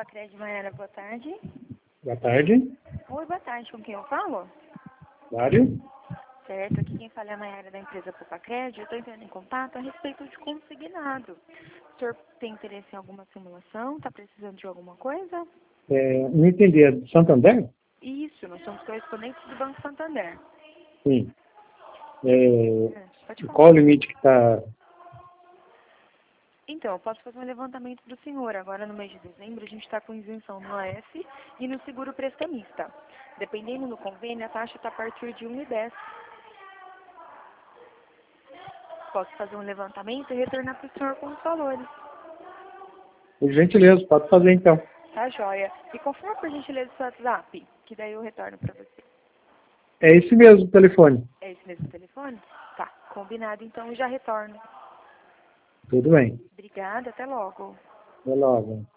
Pacred, Maiara, boa tarde. Boa tarde. Oi, boa tarde. Com quem eu falo? Dário. Certo, aqui quem fala é a Maiara da empresa Pacred. Eu estou entrando em contato a respeito de consignado. O senhor tem interesse em alguma simulação? Está precisando de alguma coisa? Não entendi. É do Santander? Isso, nós somos correspondentes do Banco Santander. Sim. Pode falar. Qual o limite que está... Então, eu posso fazer um levantamento do senhor. Agora, no mês de dezembro, a gente está com isenção no AF e no seguro prestamista. Dependendo do convênio, a taxa está a partir de 1,10. Posso fazer um levantamento e retornar para o senhor com os valores. Por gentileza, pode fazer então. Tá, joia? E confirma, por gentileza, o seu WhatsApp, que daí eu retorno para você. É esse mesmo o telefone. É esse mesmo telefone? Tá, combinado. Então, eu já retorno. Tudo bem. Obrigada, até logo. Até logo.